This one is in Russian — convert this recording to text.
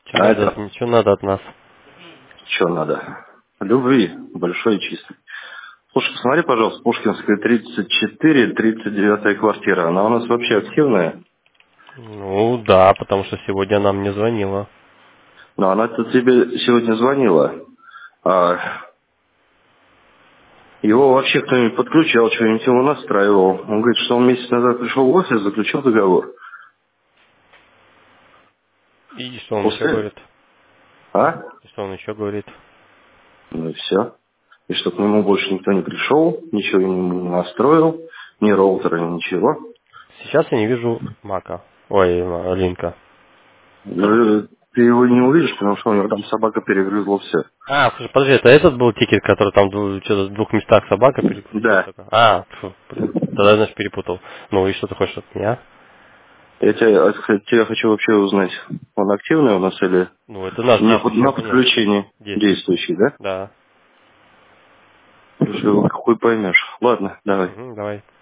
А это Что надо от нас? что надо? Любви большой и чистой. Слушай, посмотри, пожалуйста, Пушкинская, 34, 39-я квартира. Она у нас вообще активная? Ну да, потому что сегодня она мне звонила. Но она-то тебе сегодня звонила. А его вообще кто-нибудь подключал, что-нибудь его настраивал. Он говорит, что он месяц назад пришел в офис, заключил договор. И что он еще После... говорит? А? И что он еще говорит? Ну и все. И что к нему больше никто не пришел, ничего ему не настроил, ни роутера, ничего. Сейчас я не вижу Мака. Ой, Линка. Ты его не увидишь, потому что у него там собака перегрызла все. А, слушай, подожди, это этот был тикет, который там что-то в двух местах собака перекусила Да. такое? А, фу, блин. Тогда, значит, перепутал. Ну и что ты хочешь от меня? Я тебя хочу вообще узнать, он активный у нас или Ну, это наш действующий на абонент. подключении Действующий. действующий, да? Да. Слушай, вот хуй поймешь. Ладно, давай. Угу, давай.